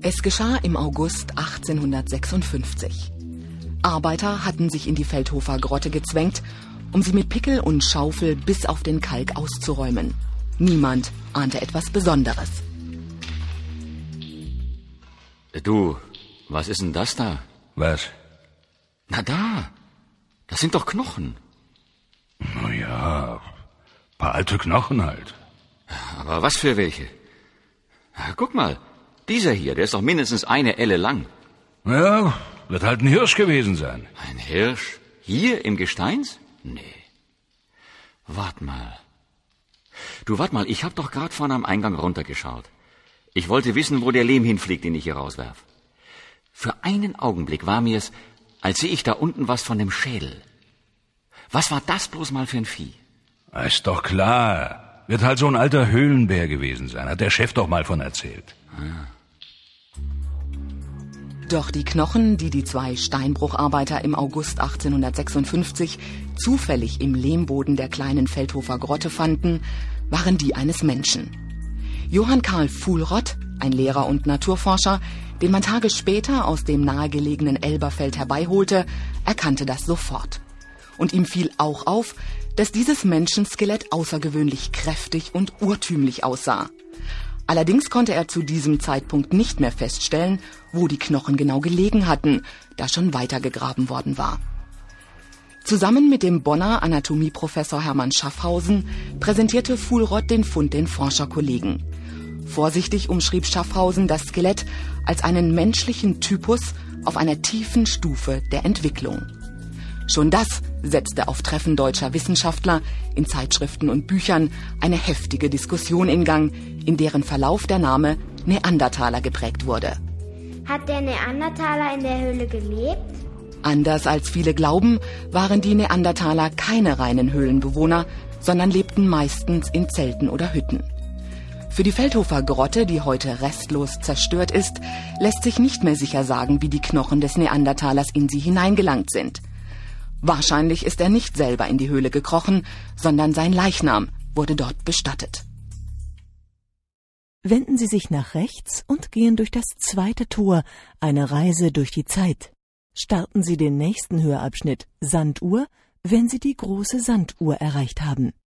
Es geschah im August 1856. Arbeiter hatten sich in die Feldhofer Grotte gezwängt, um sie mit Pickel und Schaufel bis auf den Kalk auszuräumen. Niemand ahnte etwas Besonderes. Du, was ist denn das da? Was? Na da, das sind doch Knochen. Na ja, paar alte Knochen halt. Aber was für welche? Guck mal, dieser hier, der ist doch mindestens eine Elle lang. Ja, wird halt ein Hirsch gewesen sein. Ein Hirsch? Hier im Gesteins? Nee. Wart mal. Du, wart mal, ich hab doch gerade vorne am Eingang runtergeschaut. Ich wollte wissen, wo der Lehm hinfliegt, den ich hier rauswerf. Für einen Augenblick war mir's, als sehe ich da unten was von dem Schädel. Was war das bloß mal für ein Vieh? Ist doch klar. Wird halt so ein alter Höhlenbär gewesen sein. Hat der Chef doch mal von erzählt. Doch die Knochen, die die zwei Steinbrucharbeiter im August 1856 zufällig im Lehmboden der kleinen Feldhofer Grotte fanden, waren die eines Menschen. Johann Karl Fuhlrott, ein Lehrer und Naturforscher, den man Tage später aus dem nahegelegenen Elberfeld herbeiholte, erkannte das sofort. Und ihm fiel auch auf, dass dieses Menschenskelett außergewöhnlich kräftig und urtümlich aussah. Allerdings konnte er zu diesem Zeitpunkt nicht mehr feststellen, wo die Knochen genau gelegen hatten, da schon weitergegraben worden war. Zusammen mit dem Bonner Anatomieprofessor Hermann Schaffhausen präsentierte Fuhlrott den Fund den Forscherkollegen. Vorsichtig umschrieb Schaffhausen das Skelett als einen menschlichen Typus auf einer tiefen Stufe der Entwicklung. Schon das setzte auf Treffen deutscher Wissenschaftler in Zeitschriften und Büchern eine heftige Diskussion in Gang, in deren Verlauf der Name Neandertaler geprägt wurde. Hat der Neandertaler in der Höhle gelebt? Anders als viele glauben, waren die Neandertaler keine reinen Höhlenbewohner, sondern lebten meistens in Zelten oder Hütten. Für die Feldhofer Grotte, die heute restlos zerstört ist, lässt sich nicht mehr sicher sagen, wie die Knochen des Neandertalers in sie hineingelangt sind. Wahrscheinlich ist er nicht selber in die Höhle gekrochen, sondern sein Leichnam wurde dort bestattet. Wenden Sie sich nach rechts und gehen durch das zweite Tor, eine Reise durch die Zeit. Starten Sie den nächsten Hörabschnitt Sanduhr, wenn Sie die große Sanduhr erreicht haben.